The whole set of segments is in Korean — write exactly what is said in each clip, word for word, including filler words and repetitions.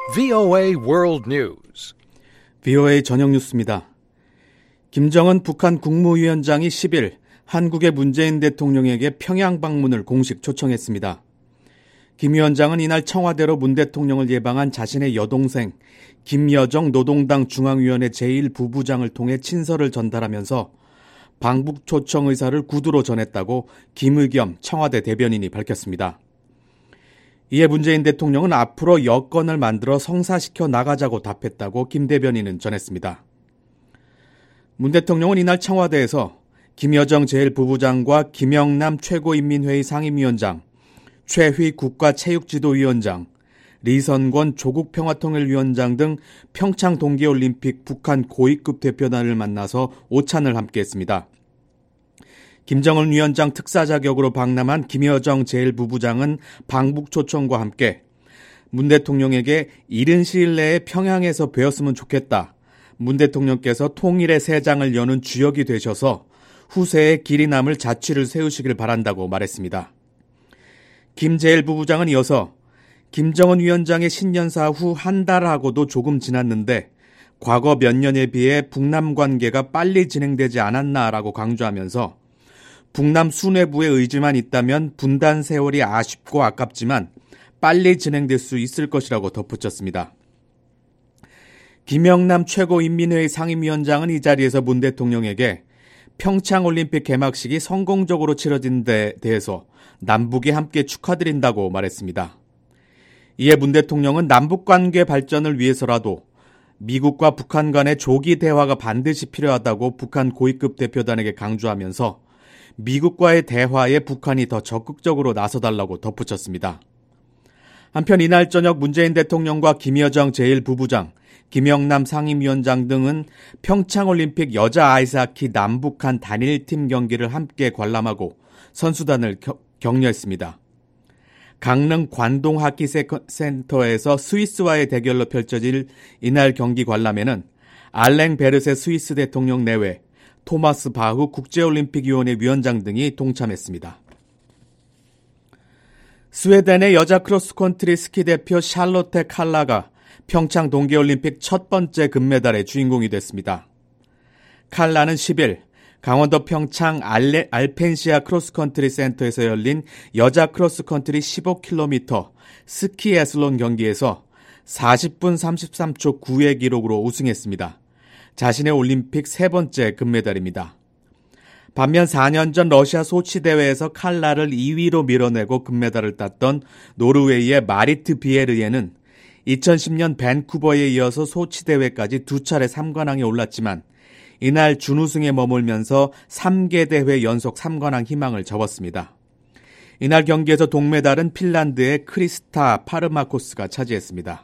브이오에이 World News. 브이오에이 저녁 뉴스입니다. 김정은 북한 국무위원장이 십일 한국의 문재인 대통령에게 평양 방문을 공식 초청했습니다. 김 위원장은 이날 청와대로 문 대통령을 예방한 자신의 여동생 김여정 노동당 중앙위원회 제일 부부장을 통해 친서를 전달하면서 방북 초청 의사를 구두로 전했다고 김의겸 청와대 대변인이 밝혔습니다. 이에 문재인 대통령은 앞으로 여건을 만들어 성사시켜 나가자고 답했다고 김 대변인은 전했습니다. 문 대통령은 이날 청와대에서 김여정 제일 부부장과 김영남 최고인민회의 상임위원장, 최휘 국가체육지도위원장, 리선권 조국평화통일위원장 등 평창 동계올림픽 북한 고위급 대표단을 만나서 오찬을 함께했습니다. 김정은 위원장 특사 자격으로 방남한 김여정 제일 부부장은 방북 초청과 함께 문 대통령에게 이른 시일 내에 평양에서 뵈었으면 좋겠다. 문 대통령께서 통일의 새 장을 여는 주역이 되셔서 후세에 길이 남을 자취를 세우시길 바란다고 말했습니다. 김 제일 부부장은 이어서 김정은 위원장의 신년사 후 한 달하고도 조금 지났는데 과거 몇 년에 비해 북남 관계가 빨리 진행되지 않았나라고 강조하면서 북남 수뇌부의 의지만 있다면 분단 세월이 아쉽고 아깝지만 빨리 진행될 수 있을 것이라고 덧붙였습니다. 김영남 최고인민회의 상임위원장은 이 자리에서 문 대통령에게 평창올림픽 개막식이 성공적으로 치러진 데 대해서 남북이 함께 축하드린다고 말했습니다. 이에 문 대통령은 남북관계 발전을 위해서라도 미국과 북한 간의 조기 대화가 반드시 필요하다고 북한 고위급 대표단에게 강조하면서 미국과의 대화에 북한이 더 적극적으로 나서달라고 덧붙였습니다. 한편 이날 저녁 문재인 대통령과 김여정 제일 부부장, 김영남 상임위원장 등은 평창올림픽 여자 아이스하키 남북한 단일팀 경기를 함께 관람하고 선수단을 겨, 격려했습니다. 강릉 관동하키센터에서 스위스와의 대결로 펼쳐질 이날 경기 관람에는 알랭 베르세 스위스 대통령 내외 토마스 바흐 국제올림픽위원회 위원장 등이 동참했습니다. 스웨덴의 여자 크로스컨트리 스키 대표 샬로테 칼라가 평창 동계올림픽 첫 번째 금메달의 주인공이 됐습니다. 칼라는 십일 강원도 평창 알레, 알펜시아 크로스컨트리 센터에서 열린 여자 크로스컨트리 십오 킬로미터 스키 애슬론 경기에서 사십 분 삼십삼 초 구의 기록으로 우승했습니다. 자신의 올림픽 세 번째 금메달입니다. 반면 사 년 전 러시아 소치 대회에서 칼라를 이 위로 밀어내고 금메달을 땄던 노르웨이의 마리트 비에르예는 이천십 년 밴쿠버에 이어서 소치 대회까지 두 차례 삼 관왕에 올랐지만 이날 준우승에 머물면서 세 개 대회 연속 삼 관왕 희망을 접었습니다. 이날 경기에서 동메달은 핀란드의 크리스타 파르마코스가 차지했습니다.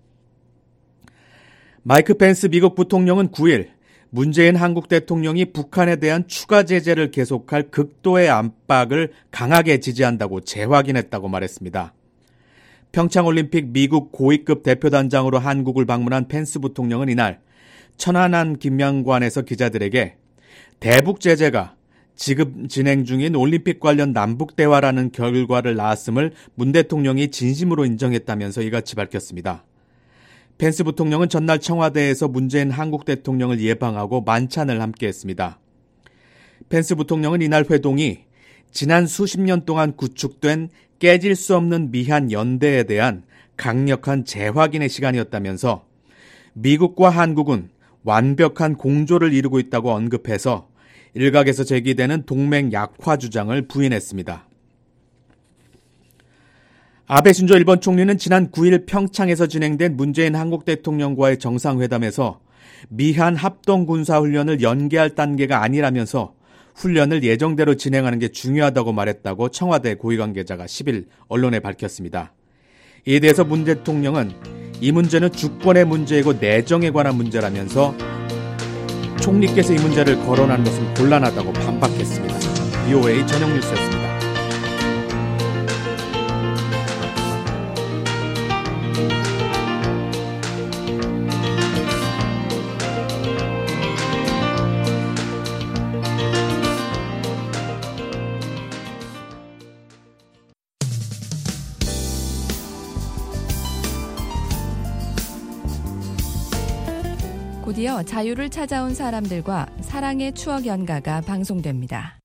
마이크 펜스 미국 부통령은 구일 문재인 한국 대통령이 북한에 대한 추가 제재를 계속할 극도의 압박을 강하게 지지한다고 재확인했다고 말했습니다. 평창올림픽 미국 고위급 대표단장으로 한국을 방문한 펜스 부통령은 이날 천안함 김양관에서 기자들에게 대북 제재가 지금 진행 중인 올림픽 관련 남북 대화라는 결과를 낳았음을 문 대통령이 진심으로 인정했다면서 이같이 밝혔습니다. 펜스 부통령은 전날 청와대에서 문재인 한국 대통령을 예방하고 만찬을 함께했습니다. 펜스 부통령은 이날 회동이 지난 수십 년 동안 구축된 깨질 수 없는 미한 연대에 대한 강력한 재확인의 시간이었다면서 미국과 한국은 완벽한 공조를 이루고 있다고 언급해서 일각에서 제기되는 동맹 약화 주장을 부인했습니다. 아베 신조 일본 총리는 지난 구일 평창에서 진행된 문재인 한국 대통령과의 정상회담에서 미한 합동군사훈련을 연계할 단계가 아니라면서 훈련을 예정대로 진행하는 게 중요하다고 말했다고 청와대 고위관계자가 십일 언론에 밝혔습니다. 이에 대해서 문 대통령은 이 문제는 주권의 문제이고 내정에 관한 문제라면서 총리께서 이 문제를 거론하는 것은 곤란하다고 반박했습니다. 브이오에이 저녁 뉴스였습니다. 곧이어 자유를 찾아온 사람들과 사랑의 추억 연가가 방송됩니다.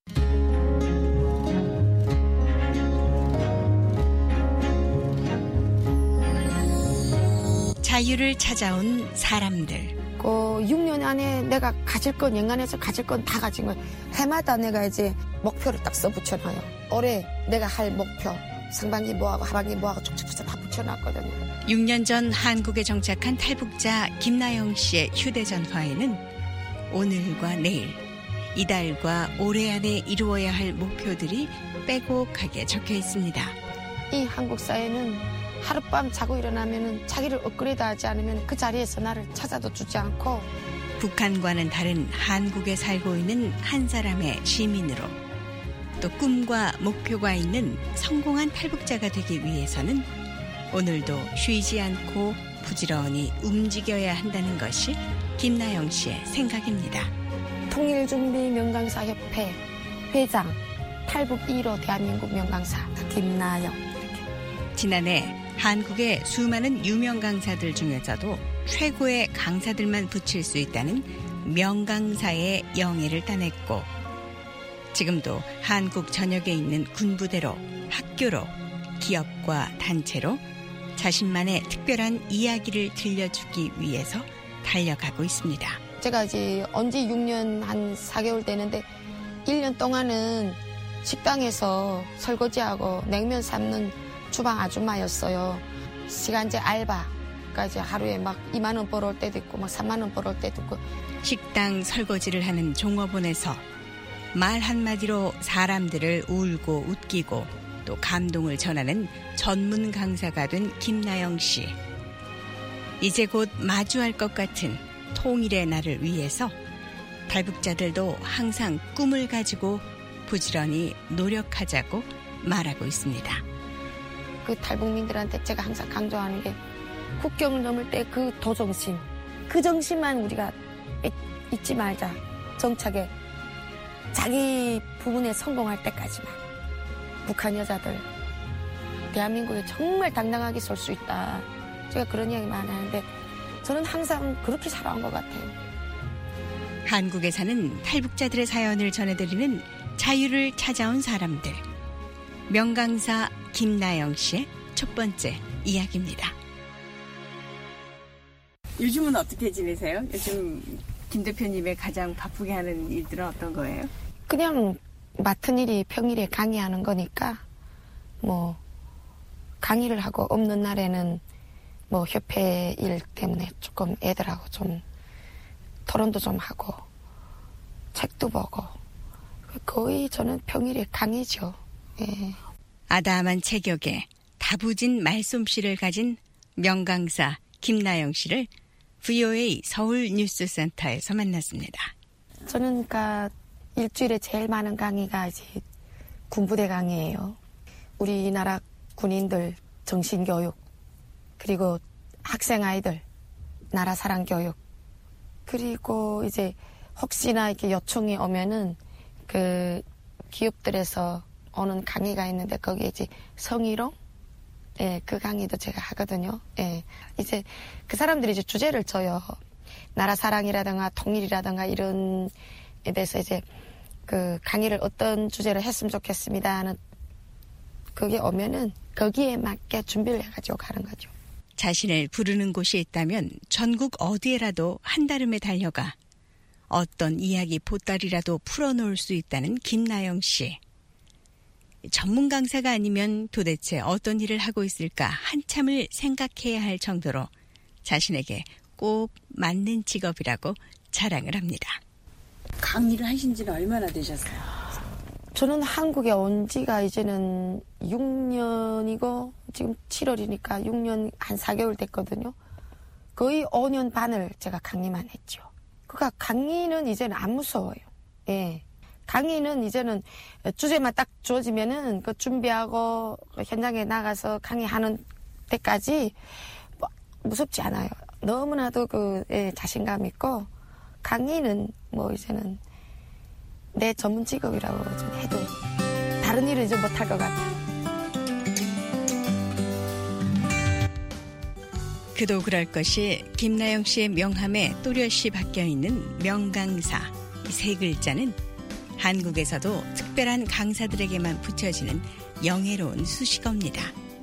자유를 찾아온 사람들. 그 육 년 안에 내가 가질 건, 연간에서 가질 건 다 가진 거예요. 해마다 내가 이제 목표를 딱 써붙여놔요. 올해 내가 할 목표, 상반기 뭐하고 하반기 뭐하고 쭉쭉쭉 다 붙여놨거든요. 육 년 전 한국에 정착한 탈북자 김나영 씨의 휴대전화에는 오늘과 내일, 이달과 올해 안에 이루어야 할 목표들이 빼곡하게 적혀 있습니다. 이 한국 사회는 하룻밤 자고 일어나면 자기를 업그레이드하지 않으면 그 자리에서 나를 찾아도 주지 않고, 북한과는 다른 한국에 살고 있는 한 사람의 시민으로, 또 꿈과 목표가 있는 성공한 탈북자가 되기 위해서는 오늘도 쉬지 않고 부지런히 움직여야 한다는 것이 김나영 씨의 생각입니다. 통일준비 명강사협회 회장, 탈북 일 호 대한민국 명강사 김나영. 지난해 한국의 수많은 유명 강사들 중에서도 최고의 강사들만 붙일 수 있다는 명강사의 영예를 따냈고, 지금도 한국 전역에 있는 군부대로, 학교로, 기업과 단체로 자신만의 특별한 이야기를 들려주기 위해서 달려가고 있습니다. 제가 이제 언제 육 년 한 사 개월 되는데 일 년 동안은 식당에서 설거지하고 냉면 삶는 주방 아줌마였어요. 시간제 알바. 그러니까 이제 하루에 막 이만 원 벌어올 때도 있고 막 삼만 원 벌어올 때도 있고. 식당 설거지를 하는 종업원에서 말 한마디로 사람들을 울고 웃기고 또 감동을 전하는 전문 강사가 된 김나영 씨. 이제 곧 마주할 것 같은 통일의 날을 위해서 탈북자들도 항상 꿈을 가지고 부지런히 노력하자고 말하고 있습니다. 그 탈북민들한테 제가 항상 강조하는 게 국경을 넘을 때 그 도정심, 그 정신만 우리가 잊지 말자. 정착에 자기 부분에 성공할 때까지만. 북한 여자들 대한민국에 정말 당당하게 설 수 있다. 제가 그런 이야기 많이 하는데 저는 항상 그렇게 살아온 것 같아요. 한국에 사는 탈북자들의 사연을 전해드리는 자유를 찾아온 사람들. 명강사 김나영 씨의 첫 번째 이야기입니다. 요즘은 어떻게 지내세요? 요즘 김 대표님의 가장 바쁘게 하는 일들은 어떤 거예요? 그냥 맡은 일이 평일에 강의하는 거니까 뭐 강의를 하고 없는 날에는 뭐 협회 일 때문에 조금 애들하고 좀 토론도 좀 하고 책도 보고 거의 저는 평일에 강의죠. 예. 아담한 체격에 다부진 말솜씨를 가진 명강사 김나영 씨를 브이오에이 서울 뉴스센터에서 만났습니다. 저는 그러니까 일주일에 제일 많은 강의가 이제 군부대 강의예요. 우리나라 군인들 정신교육, 그리고 학생 아이들 나라 사랑 교육, 그리고 이제 혹시나 이렇게 요청이 오면은 그 기업들에서 오는 강의가 있는데 거기에 이제 성희롱, 예, 그 강의도 제가 하거든요. 예, 이제 그 사람들이 이제 주제를 줘요. 나라 사랑이라든가 통일이라든가 이런 에 대해서 이제 그 강의를 어떤 주제로 했으면 좋겠습니다 하는 그게 오면은 거기에 맞게 준비를 해가지고 가는 거죠. 자신을 부르는 곳이 있다면 전국 어디에라도 한달음에 달려가 어떤 이야기 보따리라도 풀어놓을 수 있다는 김나영 씨. 전문 강사가 아니면 도대체 어떤 일을 하고 있을까 한참을 생각해야 할 정도로 자신에게 꼭 맞는 직업이라고 자랑을 합니다. 강의를 하신 지는 얼마나 되셨어요? 저는 한국에 온 지가 이제는 육 년이고 지금 칠월이니까 육 년 한 사 개월 됐거든요. 거의 오 년 반을 제가 강의만 했죠. 그러니까 강의는 이제는 안 무서워요. 예. 강의는 이제는 주제만 딱 주어지면은 그 준비하고 현장에 나가서 강의하는 때까지 뭐 무섭지 않아요. 너무나도 그 예, 자신감 있고 강의는 뭐 이제는 내 전문 직업이라고 좀 해도 다른 일은 이제 못할 것 같아요. 그도 그럴 것이 김나영 씨의 명함에 또렷이 박혀있는 명강사 이 세 글자는 한국에서도 특별한 강사들에게만 붙여지는 영예로운 수식어입니다.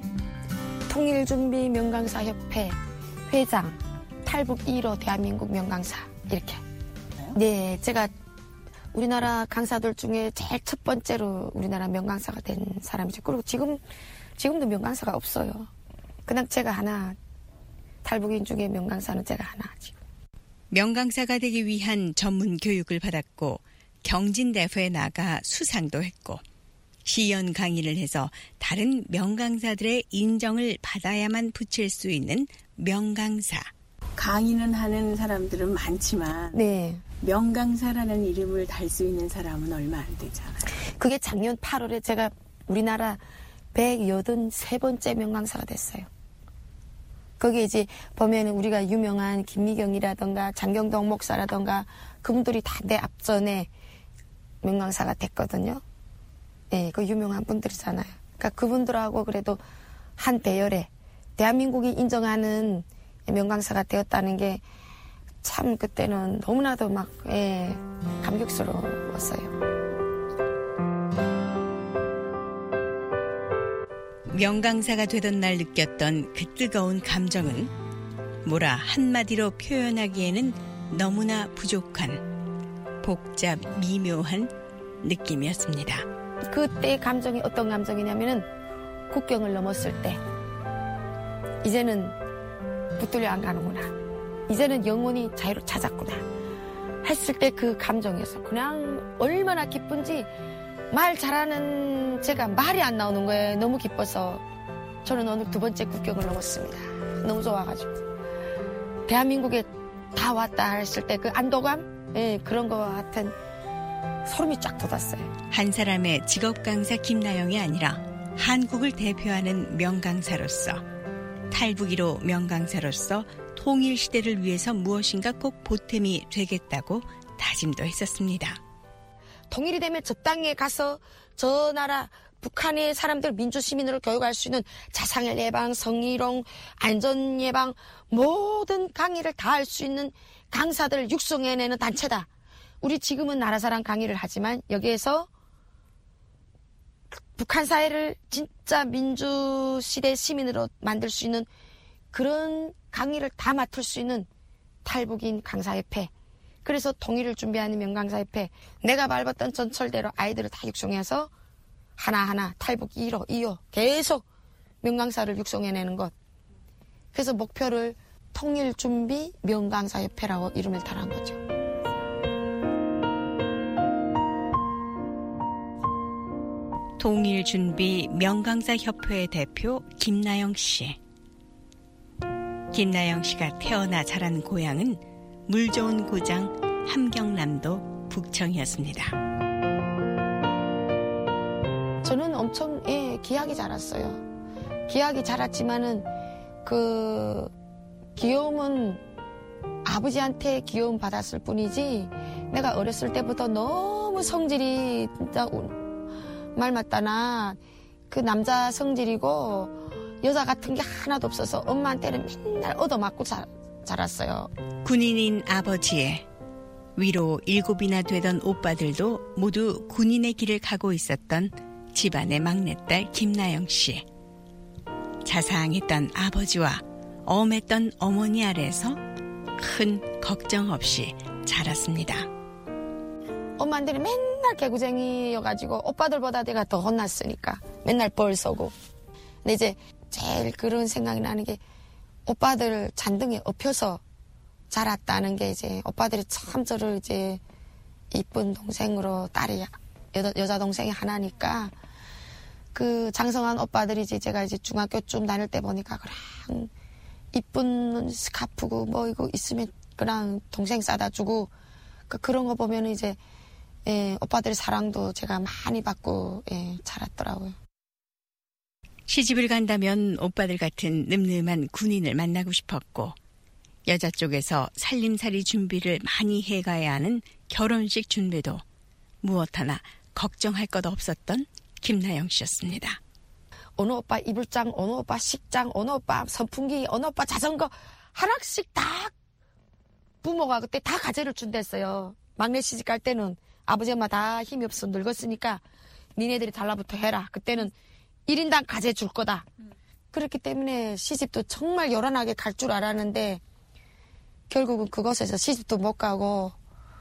통일준비 명강사협회 회장, 탈북 일 호 대한민국 명강사 이렇게. 네, 제가 우리나라 강사들 중에 제일 첫 번째로 우리나라 명강사가 된 사람이죠. 그리고 지금, 지금도 명강사가 없어요. 그냥 제가 하나, 탈북인 중에 명강사는 제가 하나 지금. 명강사가 되기 위한 전문 교육을 받았고 경진대회에 나가 수상도 했고 시연 강의를 해서 다른 명강사들의 인정을 받아야만 붙일 수 있는 명강사. 강의는 하는 사람들은 많지만 네. 명강사라는 이름을 달 수 있는 사람은 얼마 안 되잖아요. 그게 작년 팔월에 제가 우리나라 백팔십삼 번째 명강사가 됐어요. 거기에 이제 보면은 우리가 유명한 김미경이라던가 장경동 목사라던가 그분들이 다 내 앞전에 명강사가 됐거든요. 예, 그 유명한 분들이잖아요. 그러니까 그분들하고 그래도 한 대열에 대한민국이 인정하는 명강사가 되었다는 게 참 그때는 너무나도 막 예, 감격스러웠어요. 명강사가 되던 날 느꼈던 그 뜨거운 감정은 뭐라 한마디로 표현하기에는 너무나 부족한 복잡 미묘한 느낌이었습니다. 그때 감정이 어떤 감정이냐면은 국경을 넘었을 때 이제는 붙들려 안 가는구나. 이제는 영혼이 자유를 찾았구나. 했을 때 그 감정이었어. 그냥 얼마나 기쁜지 말 잘하는 제가 말이 안 나오는 거예요. 너무 기뻐서. 저는 오늘 두 번째 국경을 넘었습니다. 너무 좋아가지고. 대한민국에 다 왔다 했을 때 그 안도감? 예, 그런 거 같은 소름이 쫙 돋았어요. 한 사람의 직업 강사 김나영이 아니라 한국을 대표하는 명강사로서 탈북 일 호 명강사로서 통일 시대를 위해서 무엇인가 꼭 보탬이 되겠다고 다짐도 했었습니다. 통일이 되면 저 땅에 가서 저 나라 북한의 사람들 민주시민으로 교육할 수 있는 자상의 예방, 성희롱, 안전 예방 모든 강의를 다 할 수 있는 강사들을 육성해내는 단체다. 우리 지금은 나라사랑 강의를 하지만 여기에서 북한 사회를 진짜 민주시대 시민으로 만들 수 있는 그런 강의를 다 맡을 수 있는 탈북인 강사협회. 그래서 통일을 준비하는 명강사협회. 내가 밟았던 전철대로 아이들을 다 육성해서 하나하나 탈북 일 호, 이 호 계속 명강사를 육성해내는 것. 그래서 목표를 통일준비 명강사협회라고 이름을 달한 거죠. 통일준비 명강사협회의 대표 김나영 씨. 김나영 씨가 태어나 자란 고향은 물 좋은 고장 함경남도 북청이었습니다. 저는 엄청 예, 귀하게 자랐어요. 귀하게 자랐지만은 그 귀여움은 아버지한테 귀여움 받았을 뿐이지 내가 어렸을 때부터 너무 성질이 진짜 말 맞다나 그 남자 성질이고 여자 같은 게 하나도 없어서 엄마한테는 맨날 얻어맞고 자, 자랐어요. 군인인 아버지의 위로 일곱이나 되던 오빠들도 모두 군인의 길을 가고 있었던 집안의 막내딸 김나영 씨. 자상했던 아버지와 엄했던 어머니 아래에서 큰 걱정 없이 자랐습니다. 엄마한테는 맨날 개구쟁이여가지고 오빠들보다 내가 더 혼났으니까 맨날 벌 쏘고. 근데 이제 제일 그런 생각이 나는 게 오빠들 잔등에 엎혀서 자랐다는 게 이제 오빠들이 참 저를 이제 이쁜 동생으로 딸이 여자, 여자 동생이 하나니까 그 장성한 오빠들이 이제 제가 이제 중학교쯤 다닐 때 보니까 그냥 이쁜 스카프고 뭐 이거 있으면 그냥 동생 싸다 주고 그 그런 거 보면 이제 예, 오빠들의 사랑도 제가 많이 받고 예, 자랐더라고요. 시집을 간다면 오빠들 같은 늠름한 군인을 만나고 싶었고 여자 쪽에서 살림살이 준비를 많이 해가야 하는 결혼식 준비도 무엇 하나 걱정할 것 없었던 김나영 씨였습니다. 어느 오빠 이불장, 어느 오빠 식장, 어느 오빠 선풍기, 어느 오빠 자전거 하나씩 다 부모가 그때 다 가재를 준댔어요. 막내 시집 갈 때는 아버지 엄마 다 힘이 없어 늙었으니까 니네들이 달라붙어 해라. 그때는 일 인당 가재 줄 거다. 그렇기 때문에 시집도 정말 요란하게 갈 줄 알았는데 결국은 그곳에서 시집도 못 가고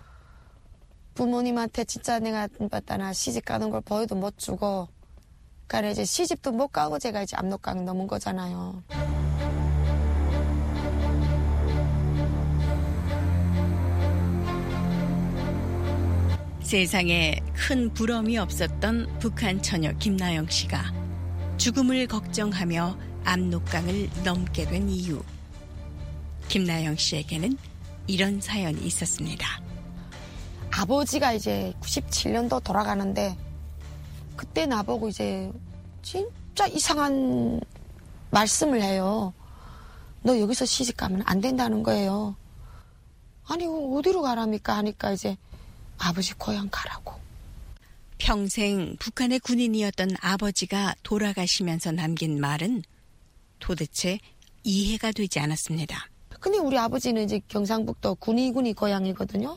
부모님한테 진짜 내가 봤다나 시집 가는 걸 보여도 못 주고 그러니까 이제 시집도 못 가고 제가 이제 압록강 넘은 거잖아요. 세상에 큰 부러움이 없었던 북한 처녀 김나영 씨가 죽음을 걱정하며 압록강을 넘게 된 이유. 김나영 씨에게는 이런 사연이 있었습니다. 아버지가 이제 구십칠 년도 돌아가는데 그때 나보고 이제 진짜 이상한 말씀을 해요. 너 여기서 시집 가면 안 된다는 거예요. 아니 어디로 가랍니까 하니까 이제 아버지 고향 가라고. 평생 북한의 군인이었던 아버지가 돌아가시면서 남긴 말은 도대체 이해가 되지 않았습니다. 근데 우리 아버지는 이제 경상북도 군위군이 고향이거든요.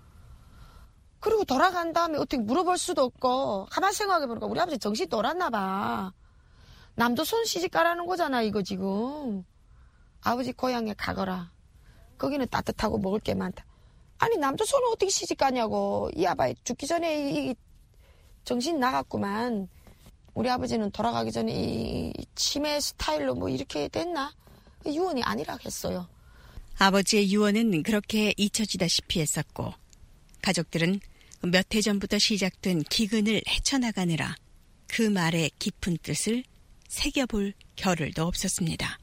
그리고 돌아간 다음에 어떻게 물어볼 수도 없고 가만히 생각해보니까 우리 아버지 정신 돌았나 봐. 남조선 시집 가라는 거잖아 이거 지금. 아버지 고향에 가거라. 거기는 따뜻하고 먹을 게 많다. 아니 남조선은 어떻게 시집 가냐고. 이 아바 죽기 전에 이, 이 정신 나갔구만. 우리 아버지는 돌아가기 전에 이 치매 스타일로 뭐 이렇게 됐나? 유언이 아니라 했어요. 아버지의 유언은 그렇게 잊혀지다시피 했었고 가족들은 몇 해 전부터 시작된 기근을 헤쳐나가느라 그 말의 깊은 뜻을 새겨볼 겨를도 없었습니다.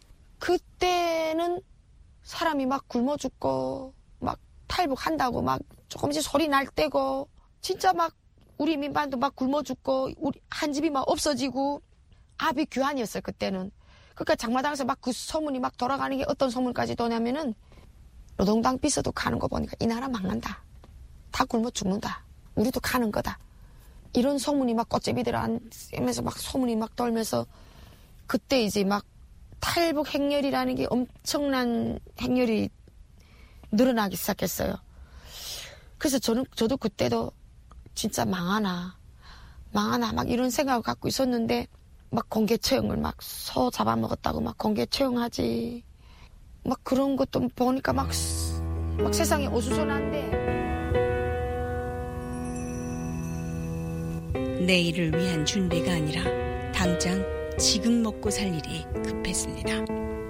그때는 사람이 막 굶어 죽고 막 탈북한다고 막 조금씩 소리 날 때고 진짜 막 우리 민반도 막 굶어 죽고 우리 한 집이 막 없어지고 압이 규환이었어요 그때는. 그러니까 장마당에서 막 그 소문이 막 돌아가는 게 어떤 소문까지 도냐면은 노동당 비서도 가는 거 보니까 이 나라 망한다. 다 굶어 죽는다. 우리도 가는 거다. 이런 소문이 막 꽃제비들 안면서 막 소문이 막 돌면서 그때 이제 막 탈북 행렬이라는 게 엄청난 행렬이 늘어나기 시작했어요. 그래서 저는 저도 그때도 진짜 망하나 망하나 막 이런 생각을 갖고 있었는데 막 공개 채용을 막 소 잡아먹었다고 막 공개 채용하지 막 그런 것도 보니까 막, 막 세상이 어수선한데 내일을 위한 준비가 아니라 당장 지금 먹고 살 일이 급했습니다.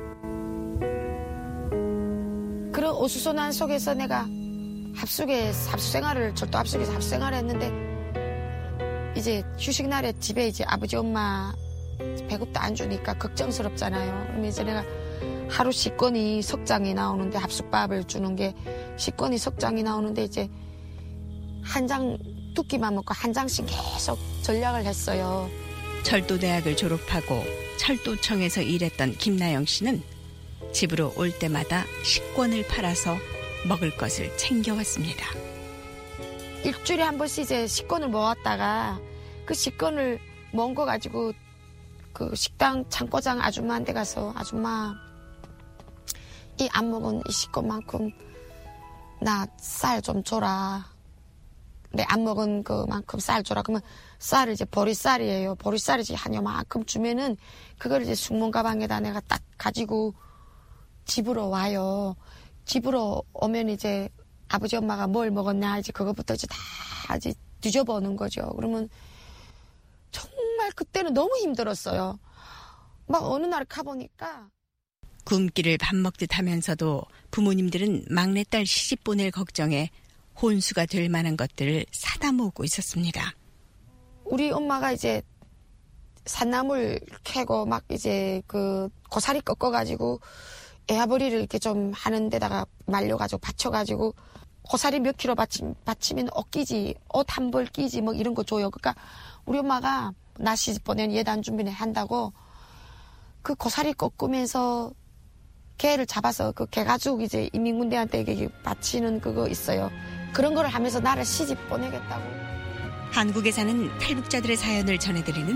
그런 어수선한 속에서 내가 합숙에 합숙생활을 절도 합숙에서 합숙생활을 했는데 이제 휴식 날에 집에 이제 아버지 엄마 배급도 안 주니까 걱정스럽잖아요. 그러면 이제 내가 하루 식권이 석장이 나오는데 합숙밥을 주는 게 식권이 석장이 나오는데 이제 한 장 두 끼만 먹고 한 장씩 계속 전략을 했어요. 철도대학을 졸업하고 철도청에서 일했던 김나영 씨는 집으로 올 때마다 식권을 팔아서 먹을 것을 챙겨왔습니다. 일주일에 한 번씩 이제 식권을 모았다가 그 식권을 모은 거 가지고 그 식당 창고장 아줌마한테 가서 아줌마 이 안 먹은 이 식권만큼 나 쌀 좀 줘라. 내 안 먹은 그만큼 쌀 줘라. 그러면 쌀을 이제 보리쌀이에요. 보리쌀을 이제 한 요만큼 주면은 그걸 이제 숙문 가방에다 내가 딱 가지고 집으로 와요. 집으로 오면 이제 아버지 엄마가 뭘 먹었냐 이제 그것부터 이제 다 이제 뒤져보는 거죠. 그러면 정말 그때는 너무 힘들었어요. 막 어느 날 가보니까 굶기를 밥 먹듯 하면서도 부모님들은 막내딸 시집 보낼 걱정에 혼수가 될 만한 것들을 사다 모으고 있었습니다. 우리 엄마가 이제 산나물 캐고 막 이제 그 고사리 꺾어가지고 애아버리를 이렇게 좀 하는 데다가 말려가지고 받쳐가지고 고사리 몇 킬로 받치, 받치면 옷 끼지, 옷 한 벌 끼지 뭐 이런 거 줘요. 그러니까 우리 엄마가 나 시집 보낸 예단 준비를 한다고 그 고사리 꺾으면서 개를 잡아서 그 개가죽 이제 인민군대한테 이게 바치는 그거 있어요. 그런 걸 하면서 나를 시집 보내겠다고. 한국에 사는 탈북자들의 사연을 전해드리는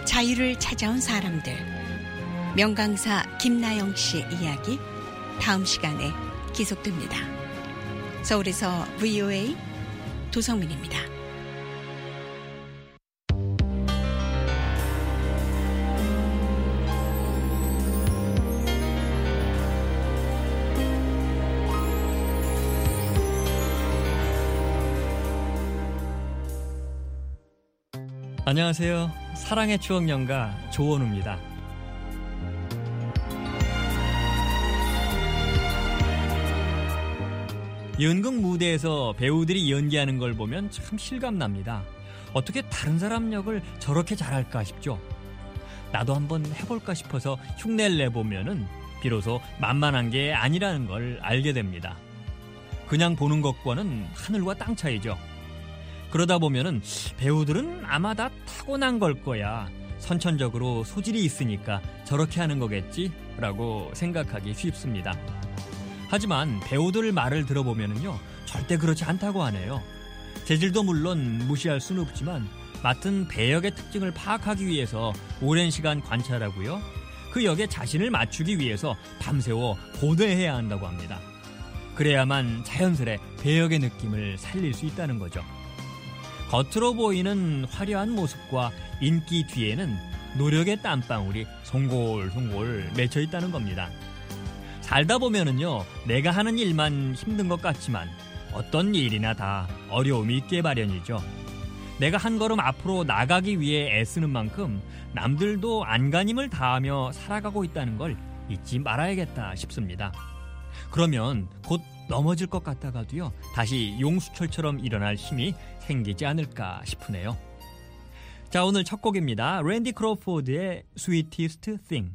자유를 찾아온 사람들. 명강사 김나영 씨 이야기 다음 시간에 계속됩니다. 서울에서 브이오에이 도성민입니다. 안녕하세요. 사랑의 추억 연가 조원우입니다. 연극 무대에서 배우들이 연기하는 걸 보면 참 실감납니다. 어떻게 다른 사람 역을 저렇게 잘할까 싶죠. 나도 한번 해볼까 싶어서 흉내를 내보면은 비로소 만만한 게 아니라는 걸 알게 됩니다. 그냥 보는 것과는 하늘과 땅 차이죠. 그러다 보면은 배우들은 아마 다 타고난 걸 거야. 선천적으로 소질이 있으니까 저렇게 하는 거겠지? 라고 생각하기 쉽습니다. 하지만 배우들 말을 들어보면은요, 절대 그렇지 않다고 하네요. 재질도 물론 무시할 수는 없지만 맡은 배역의 특징을 파악하기 위해서 오랜 시간 관찰하고요. 그 역에 자신을 맞추기 위해서 밤새워 고뇌해야 한다고 합니다. 그래야만 자연스레 배역의 느낌을 살릴 수 있다는 거죠. 겉으로 보이는 화려한 모습과 인기 뒤에는 노력의 땀방울이 송골송골 맺혀 있다는 겁니다. 살다 보면은요, 내가 하는 일만 힘든 것 같지만 어떤 일이나 다 어려움이 있게 마련이죠. 내가 한 걸음 앞으로 나가기 위해 애쓰는 만큼 남들도 안간힘을 다하며 살아가고 있다는 걸 잊지 말아야겠다 싶습니다. 그러면 곧 넘어질 것 같다가도요, 다시 용수철처럼 일어날 힘이 생기지 않을까 싶으네요. 자, 오늘 첫 곡입니다. 랜디 크로포드의 Sweetest Thing.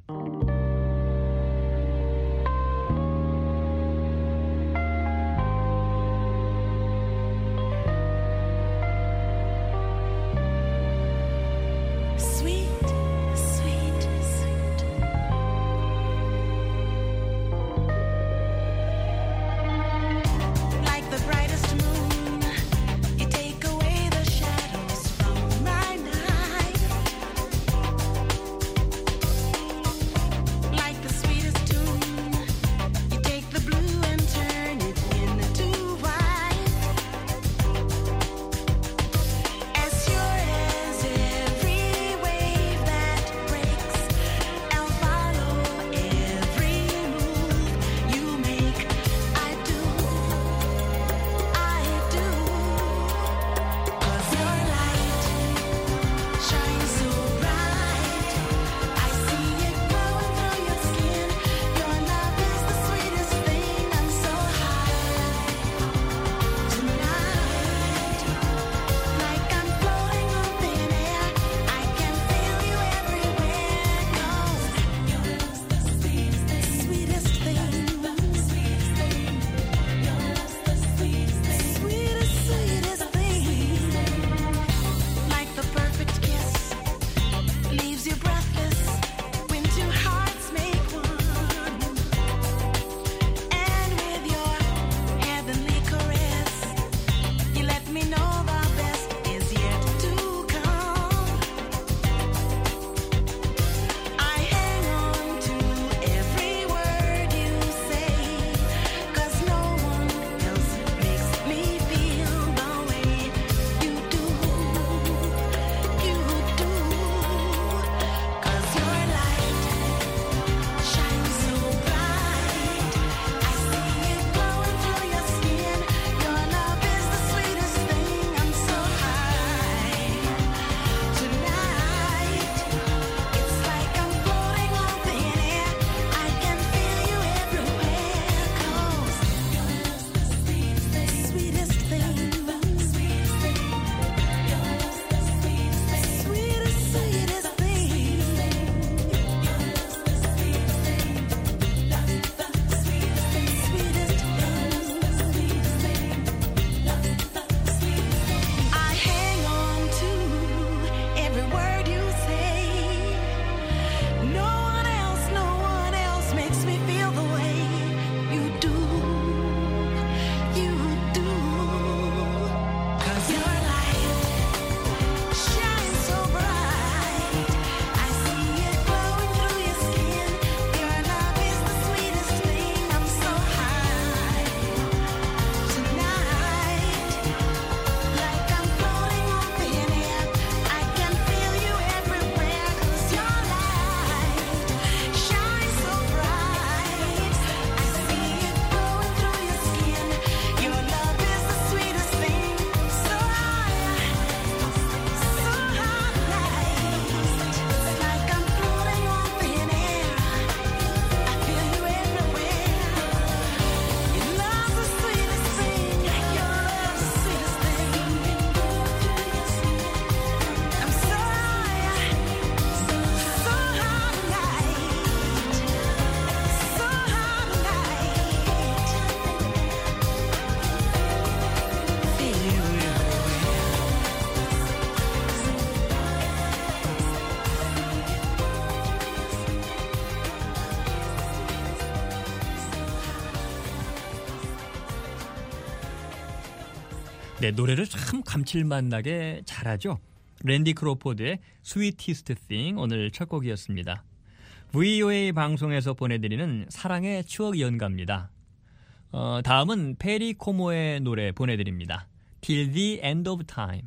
네, 노래를 참 감칠맛 나게 잘하죠. 랜디 크로포드의 Sweetest Thing 오늘 첫 곡이었습니다. 브이오에이 방송에서 보내드리는 사랑의 추억 연가입니다. 어, 다음은 페리 코모의 노래 보내드립니다. Till the End of Time.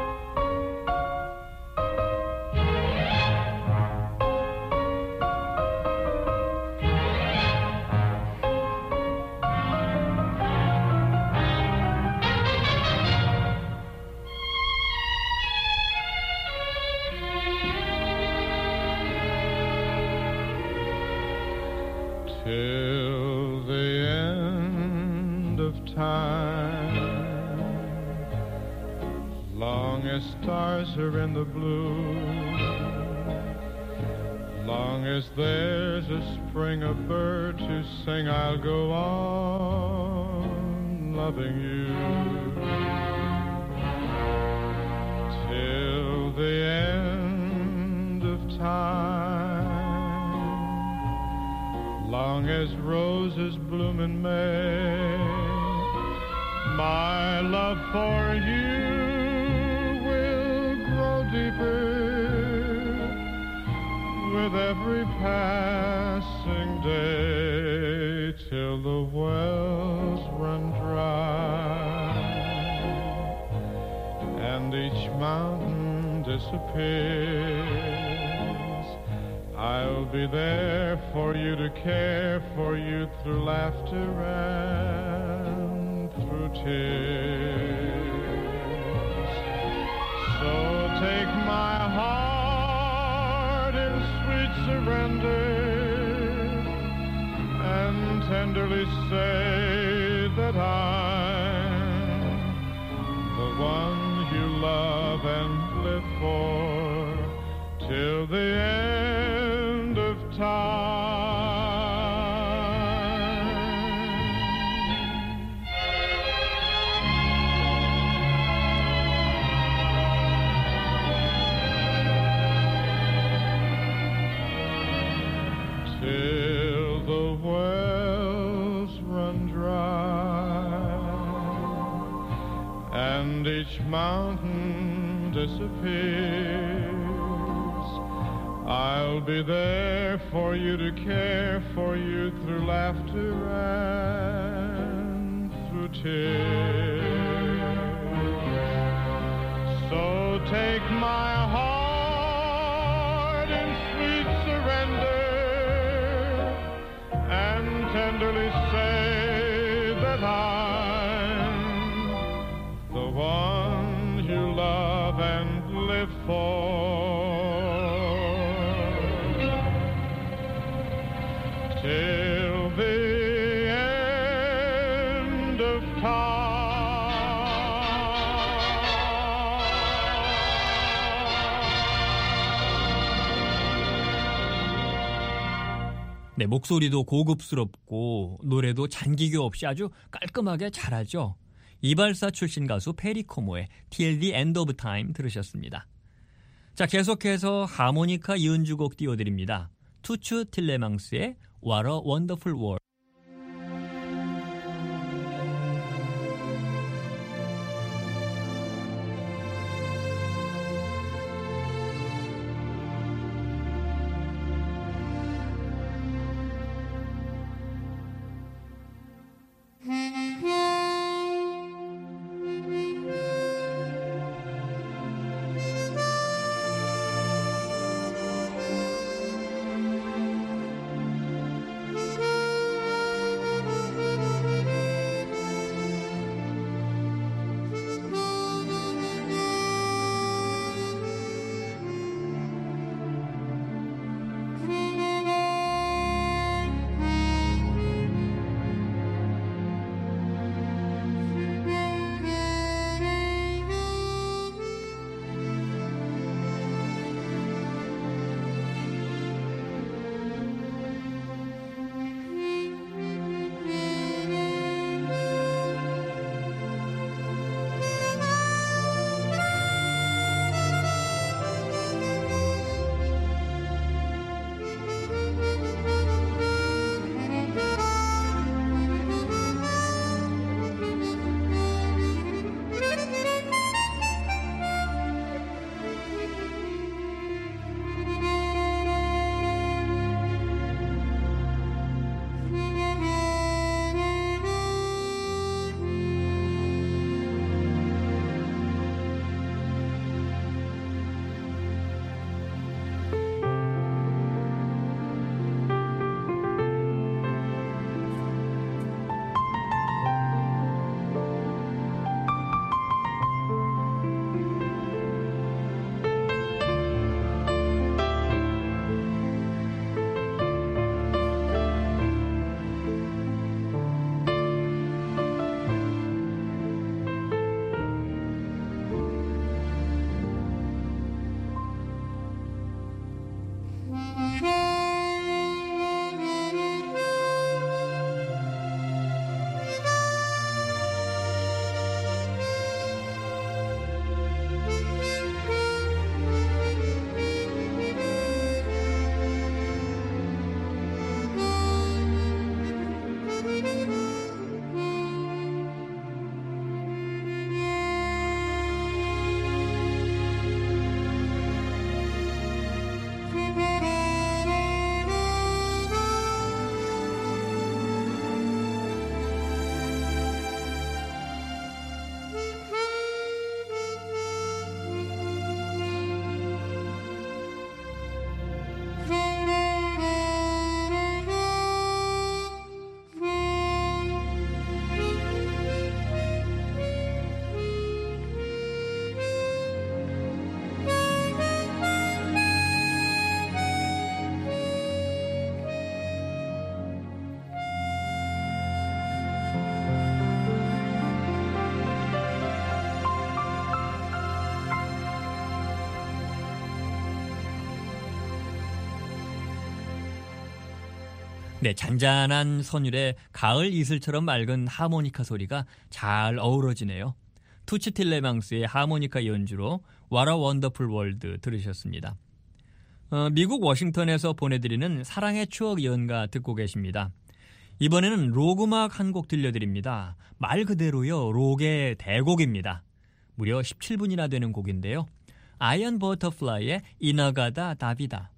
Till the end of time, long as stars are in the blue, long as there's a spring, a bird to sing, I'll go on loving you. Till the end of time, long as roses bloom in May, my love for you will grow deeper with every passing day, till the wells run dry and each mountain disappears. I'll be there for you, to care for you through laughter and through tears. So take my heart in sweet surrender and tenderly say that I'm the one you love and live for till the end of time. Till the wells run dry and each mountain disappears, I'll be there for you, to care for you through laughter and through tears. So take my heart in sweet surrender and tenderly say that I'm the one you love and live for till the end of time. 네, 목소리도 고급스럽고 노래도 잔기교 없이 아주 깔끔하게 잘하죠. 이발사 출신 가수 페리 코모의 Till the End of Time 들으셨습니다. 자, 계속해서 하모니카 연주곡 띄워드립니다. 투추 틸레망스의 What a Wonderful World. 네, 잔잔한 선율에 가을 이슬처럼 맑은 하모니카 소리가 잘 어우러지네요. 투치 틸레망스의 하모니카 연주로 What a Wonderful World 들으셨습니다. 어, 미국 워싱턴에서 보내드리는 사랑의 추억 연가 듣고 계십니다. 이번에는 록 음악 한 곡 들려드립니다. 말 그대로요, 록의 대곡입니다. 무려 십칠 분이나 되는 곡인데요. 아이언 버터플라이의 이나가다 다비다.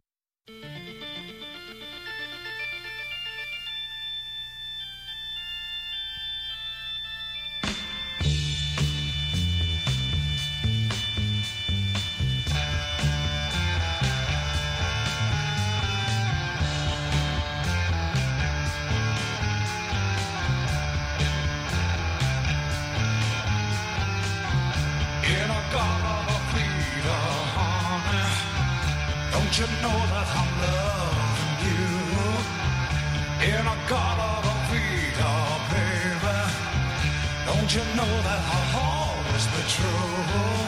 Don't you know that I'm loving you? In a Colorado Vita, baby. Don't you know that I'll always be true?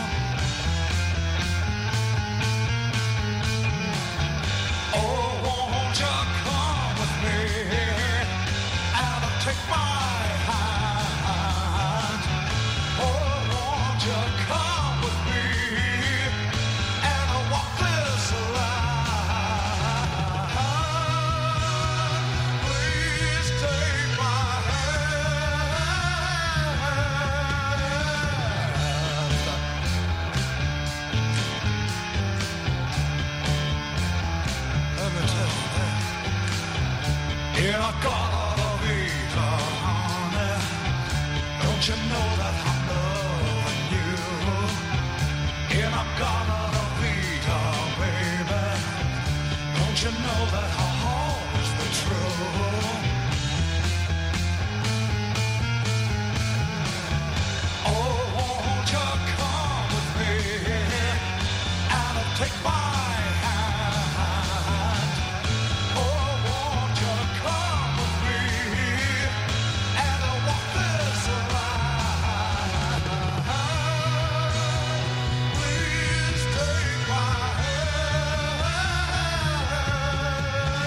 Oh, won't you come with me and take my hand? Oh, won't you come with me and walk this line? Please take my hand. Let me tell you that. In a Colorado Vita, honey, don't you know that I'm loving you? In a Colorado Vita, baby, don't you know that I'll always be true? Oh, won't you come with me and take my hand? Oh, won't you come with me and walk this line? Please take my hand.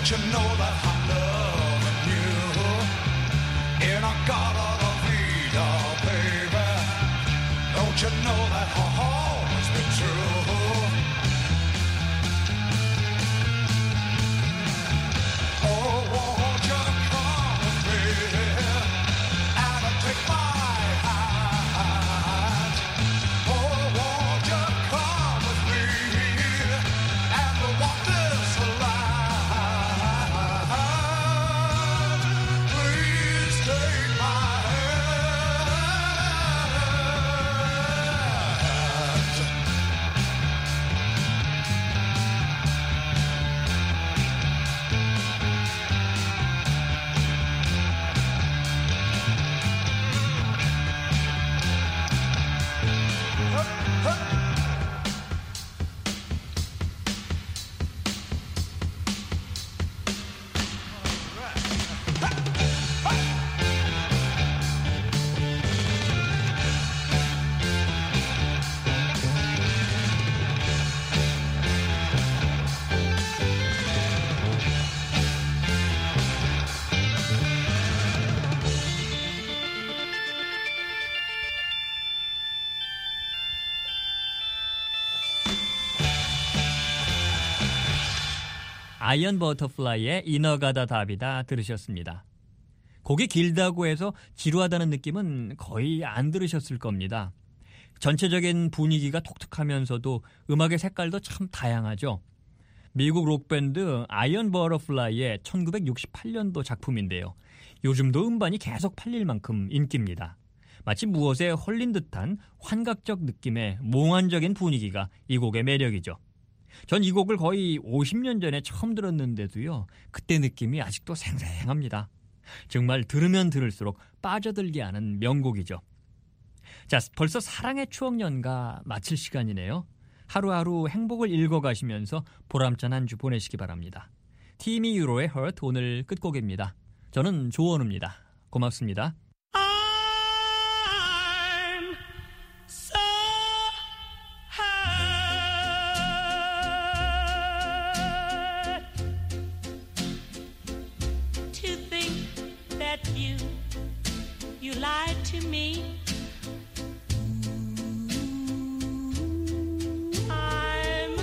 Don't you know that I'm loving you? In a garden of Eden, baby. Don't you know that I'll always be true? Oh, won't you come with me and take my hand? Oh, won't you come with me and walk this line? Please take my hand. 아이언 버터플라이의 이너가다 답이다 들으셨습니다. 곡이 길다고 해서 지루하다는 느낌은 거의 안 들으셨을 겁니다. 전체적인 분위기가 독특하면서도 음악의 색깔도 참 다양하죠. 미국 록밴드 아이언 버터플라이의 천구백육십팔 년도 작품인데요. 요즘도 음반이 계속 팔릴 만큼 인기입니다. 마치 무엇에 홀린 듯한 환각적 느낌의 몽환적인 분위기가 이 곡의 매력이죠. 전 이 곡을 거의 오십 년 전에 처음 들었는데도요. 그때 느낌이 아직도 생생합니다. 정말 들으면 들을수록 빠져들게 하는 명곡이죠. 자, 벌써 사랑의 추억 연가 마칠 시간이네요. 하루하루 행복을 읽어가시면서 보람찬 한 주 보내시기 바랍니다. 티미 유로의 Hurt 오늘 끝곡입니다. 저는 조원우입니다. 고맙습니다. Lied to me. I'm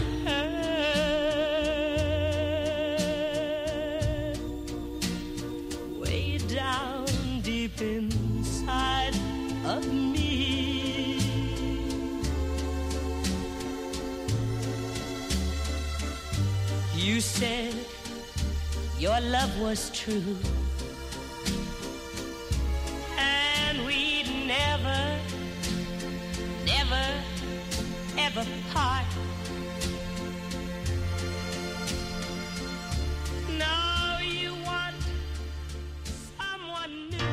hurt way down deep inside of me. You said your love was true. Never, never, ever part. Now you want someone new.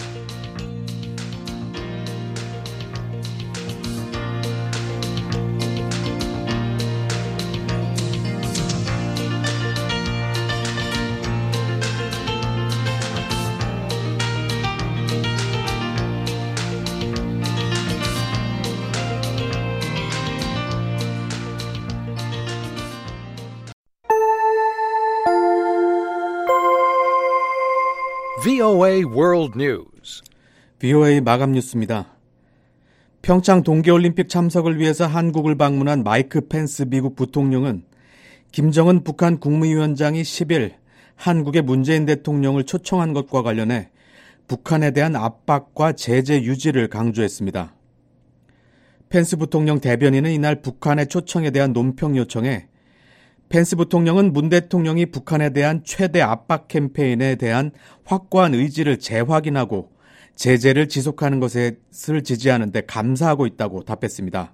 브이오에이 World News. 브이오에이 마감 뉴스입니다. 평창 동계올림픽 참석을 위해서 한국을 방문한 마이크 펜스 미국 부통령은 김정은 북한 국무위원장이 십 일 한국의 문재인 대통령을 초청한 것과 관련해 북한에 대한 압박과 제재 유지를 강조했습니다. 펜스 부통령 대변인은 이날 북한의 초청에 대한 논평 요청에 펜스 부통령은 문 대통령이 북한에 대한 최대 압박 캠페인에 대한 확고한 의지를 재확인하고 제재를 지속하는 것을 지지하는 데 감사하고 있다고 답했습니다.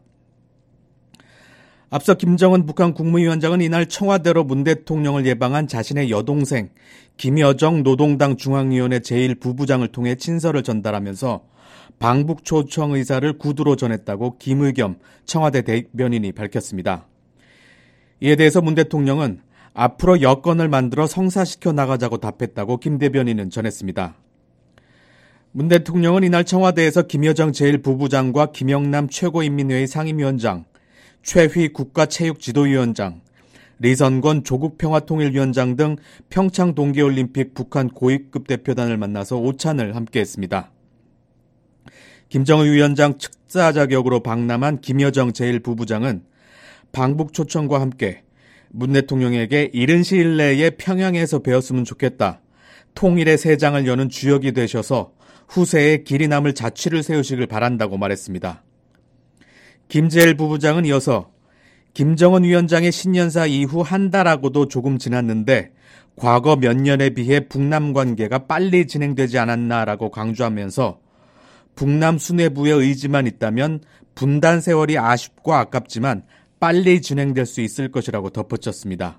앞서 김정은 북한 국무위원장은 이날 청와대로 문 대통령을 예방한 자신의 여동생 김여정 노동당 중앙위원회 제일 부부장을 통해 친서를 전달하면서 방북 초청 의사를 구두로 전했다고 김의겸 청와대 대변인이 밝혔습니다. 이에 대해서 문 대통령은 앞으로 여건을 만들어 성사시켜 나가자고 답했다고 김 대변인은 전했습니다. 문 대통령은 이날 청와대에서 김여정 제일 부부장과 김영남 최고인민회의 상임위원장, 최휘 국가체육지도위원장, 리선권 조국평화통일위원장 등 평창 동계올림픽 북한 고위급 대표단을 만나서 오찬을 함께했습니다. 김정은 위원장 측사 자격으로 방남한 김여정 제일 부부장은 방북 초청과 함께 문 대통령에게 이른 시일 내에 평양에서 뵈었으면 좋겠다. 통일의 새 장을 여는 주역이 되셔서 후세에 길이 남을 자취를 세우시길 바란다고 말했습니다. 김제일 부부장은 이어서 김정은 위원장의 신년사 이후 한 달하고도 조금 지났는데 과거 몇 년에 비해 북남 관계가 빨리 진행되지 않았나라고 강조하면서 북남 수뇌부의 의지만 있다면 분단 세월이 아쉽고 아깝지만 빨리 진행될 수 있을 것이라고 덧붙였습니다.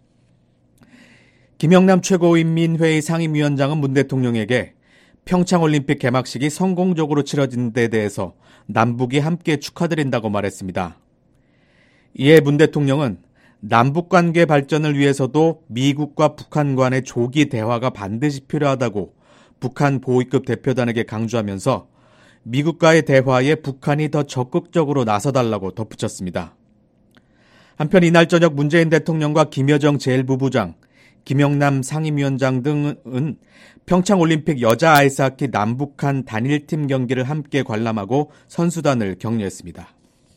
김영남 최고인민회의 상임위원장은 문 대통령에게 평창올림픽 개막식이 성공적으로 치러진 데 대해서 남북이 함께 축하드린다고 말했습니다. 이에 문 대통령은 남북관계 발전을 위해서도 미국과 북한 간의 조기 대화가 반드시 필요하다고 북한 고위급 대표단에게 강조하면서 미국과의 대화에 북한이 더 적극적으로 나서달라고 덧붙였습니다. 한편 이날 저녁 문재인 대통령과 김여정 제일 부부장, 김영남 상임위원장 등은 평창올림픽 여자 아이스하키 남북한 단일팀 경기를 함께 관람하고 선수단을 격려했습니다.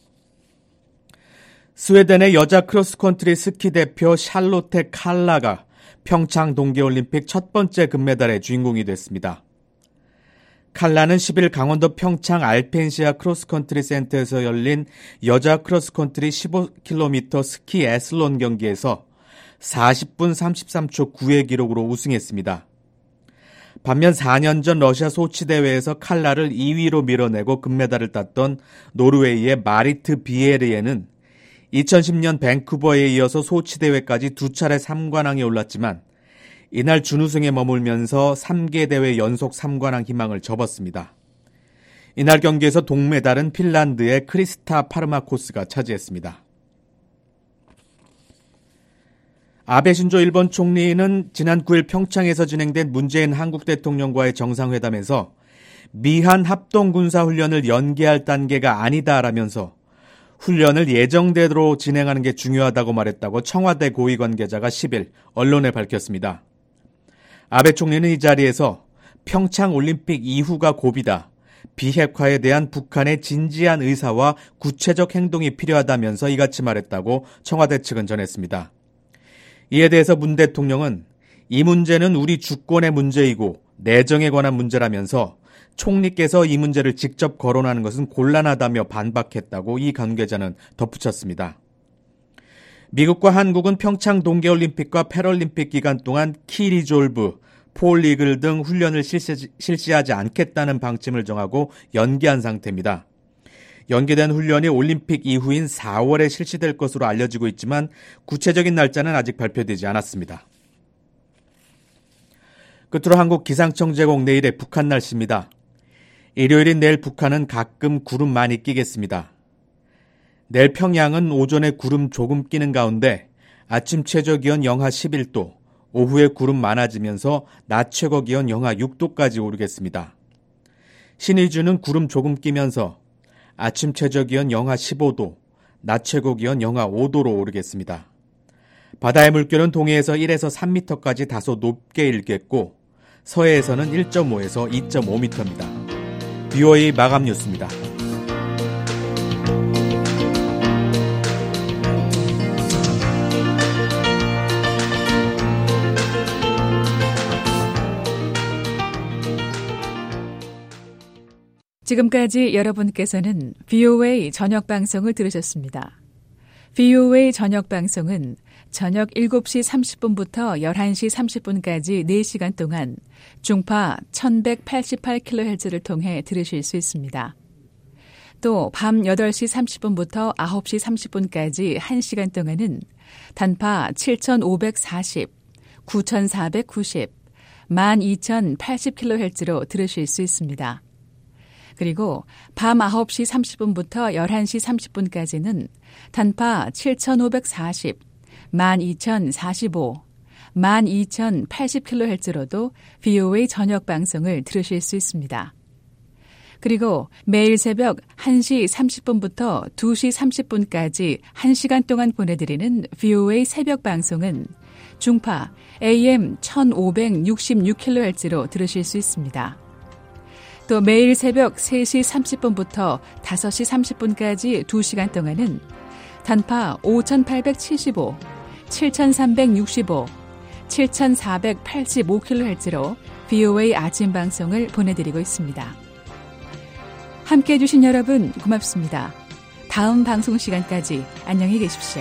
스웨덴의 여자 크로스컨트리 스키 대표 샬로테 칼라가 평창 동계올림픽 첫 번째 금메달의 주인공이 됐습니다. 칼라는 십일 강원도 평창 알펜시아 크로스컨트리 센터에서 열린 여자 크로스컨트리 십오 킬로미터 스키 에슬론 경기에서 사십 분 삼십삼 초 구의 기록으로 우승했습니다. 반면 사 년 전 러시아 소치 대회에서 칼라를 이 위로 밀어내고 금메달을 땄던 노르웨이의 마리트 비에르에는 이천십 년 밴쿠버에 이어서 소치 대회까지 두 차례 삼 관왕에 올랐지만 이날 준우승에 머물면서 세 개 대회 연속 삼 관왕 희망을 접었습니다. 이날 경기에서 동메달은 핀란드의 크리스타 파르마코스가 차지했습니다. 아베 신조 일본 총리는 지난 구 일 평창에서 진행된 문재인 한국 대통령과의 정상회담에서 미한 합동군사훈련을 연기할 단계가 아니다라면서 훈련을 예정대로 진행하는 게 중요하다고 말했다고 청와대 고위 관계자가 십 일 언론에 밝혔습니다. 아베 총리는 이 자리에서 평창올림픽 이후가 고비다. 비핵화에 대한 북한의 진지한 의사와 구체적 행동이 필요하다면서 이같이 말했다고 청와대 측은 전했습니다. 이에 대해서 문 대통령은 이 문제는 우리 주권의 문제이고 내정에 관한 문제라면서 총리께서 이 문제를 직접 거론하는 것은 곤란하다며 반박했다고 이 관계자는 덧붙였습니다. 미국과 한국은 평창 동계올림픽과 패럴림픽 기간 동안 키리졸브, 폴리글 등 훈련을 실시, 실시하지 않겠다는 방침을 정하고 연기한 상태입니다. 연기된 훈련이 올림픽 이후인 사월에 실시될 것으로 알려지고 있지만 구체적인 날짜는 아직 발표되지 않았습니다. 끝으로 한국 기상청 제공 내일의 북한 날씨입니다. 일요일인 내일 북한은 가끔 구름 많이 끼겠습니다. 내일 평양은 오전에 구름 조금 끼는 가운데 아침 최저기온 영하 십일 도, 오후에 구름 많아지면서 낮 최고기온 영하 육 도까지 오르겠습니다. 신의주는 구름 조금 끼면서 아침 최저기온 영하 십오 도, 낮 최고기온 영하 오 도로 오르겠습니다. 바다의 물결은 동해에서 일에서 삼 미터까지 다소 높게 일겠고 서해에서는 일 점 오에서 이 점 오 미터입니다. 비오에이 마감 뉴스입니다. 지금까지 여러분께서는 브이오에이 저녁 방송을 들으셨습니다. 브이오에이 저녁 방송은 저녁 일곱 시 삼십 분부터 열한 시 삼십 분까지 네 시간 동안 중파 천백팔십팔 킬로헤르츠를 통해 들으실 수 있습니다. 또 밤 여덟 시 삼십 분부터 아홉 시 삼십 분까지 한 시간 동안은 단파 칠천오백사십, 구천사백구십, 만 이천팔십 킬로헤르츠로 들으실 수 있습니다. 그리고 밤 아홉 시 삼십 분부터 열한 시 삼십 분까지는 단파 칠천오백사십, 만 이천사십오, 만 이천팔십 킬로헤르츠로도 브이오에이 저녁 방송을 들으실 수 있습니다. 그리고 매일 새벽 한 시 삼십 분부터 두 시 삼십 분까지 한 시간 동안 보내드리는 브이오에이 새벽 방송은 중파 에이엠 천오백육십육 킬로헤르츠로 들으실 수 있습니다. 또 매일 새벽 세 시 삼십 분부터 다섯 시 삼십 분까지 두 시간 동안은 단파 오천팔백칠십오, 칠천삼백육십오, 칠천사백팔십오 킬로헤르츠로 브이오에이 아침 방송을 보내드리고 있습니다. 함께해 주신 여러분 고맙습니다. 다음 방송 시간까지 안녕히 계십시오.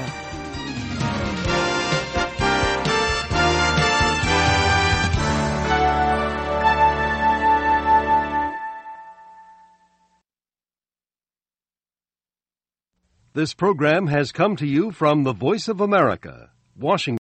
This program has come to you from the Voice of America, Washington.